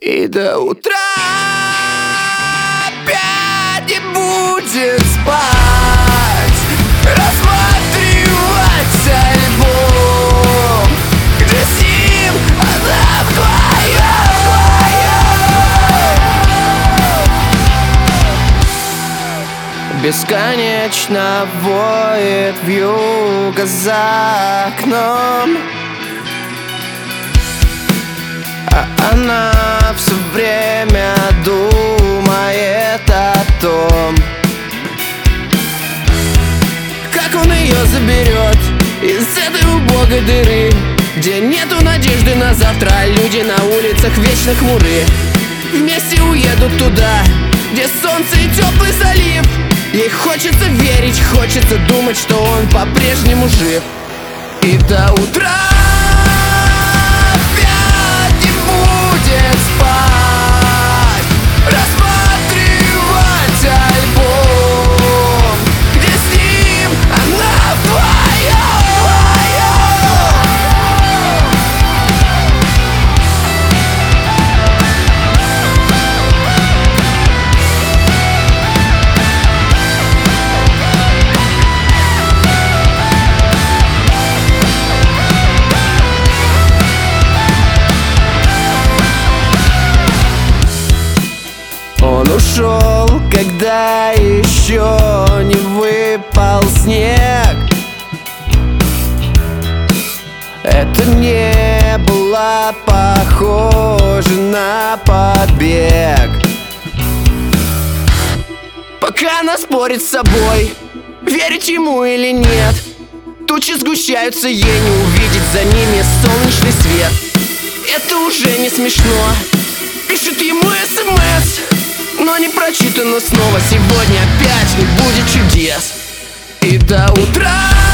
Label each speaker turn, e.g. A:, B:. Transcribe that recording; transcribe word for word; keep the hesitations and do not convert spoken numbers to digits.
A: И до утра опять не будет спать, рассматривать альбом, где с ним она вдвоем. Бесконечно воет вьюга за окном, а она все время думает о том, как он ее заберет из этой убогой дыры, где нету надежды на завтра, а люди на улицах вечно хмуры. Вместе уедут туда, где солнце и теплый залив. Ей хочется верить, хочется думать, что он по-прежнему жив. И до утра спать, рассматривать альбом, где с ним она Он ушел, когда еще не выпал снег. Это не было похоже на побег. Пока она спорит с собой, верить ему или нет. Тучи сгущаются, ей не увидеть за ними солнечный свет. Это уже не смешно, пишет ему смс, но не прочитано снова. Сегодня опять не будет чудес. И до утра